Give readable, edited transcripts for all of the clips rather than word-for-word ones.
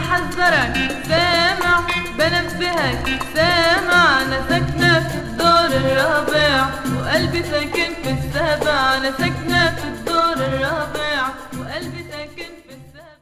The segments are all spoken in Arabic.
بحذرك سامع بنبهك سامع، أنا ساكنة في الدور الرابع وقلبي ساكن في السابع، أنا ساكنة في الدور الرابع وقلبي ساكن في السابع.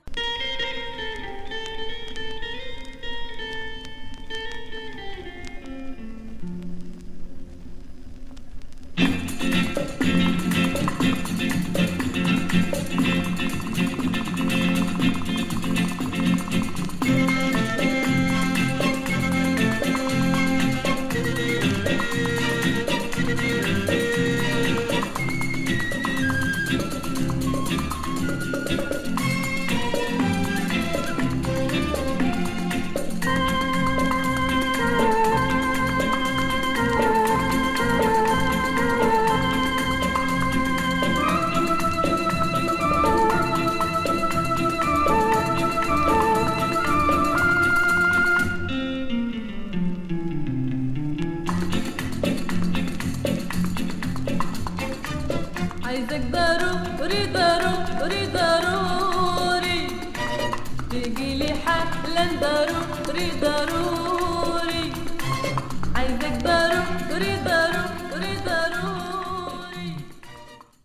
عايزك ضروري ضروري ضروري